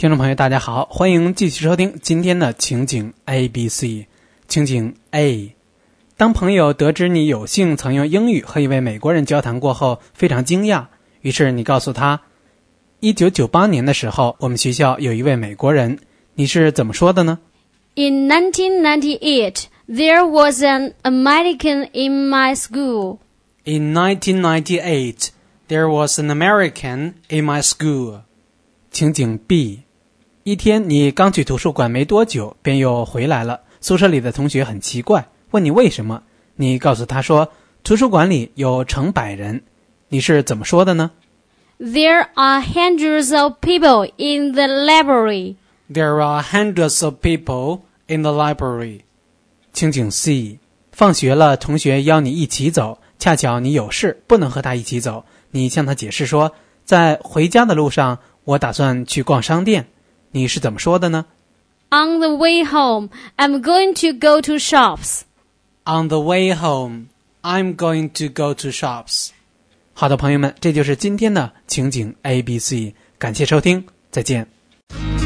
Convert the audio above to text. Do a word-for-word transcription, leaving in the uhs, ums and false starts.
听众朋友大家好，欢迎继续收听今天的情景 A B C。 情景 A， 当朋友得知你有幸曾用英语和一位美国人交谈过后，非常惊讶，于是你告诉他，一九九八年的时候我们学校有一位美国人，你是怎么说的呢？ In nineteen ninety-eight, there was an American in my school. In nineteen ninety-eight, there was an American in my school. 情景 B， 一天你刚去图书馆没多久便又回来了，宿舍里的同学很奇怪，问你为什么，你告诉他说图书馆里有成百人，你是怎么说的呢？ There are hundreds of people in the library. There are hundreds of people in the library. 情景 C， 放学了，同学邀你一起走，恰巧你有事不能和他一起走，你向他解释说，在回家的路上我打算去逛商店，你是怎么说的呢？ On the way home, I'm going to go to shops. On the way home, I'm going to go to shops. 好的朋友们，这就是今天的情景 A B C， 感谢收听，再见。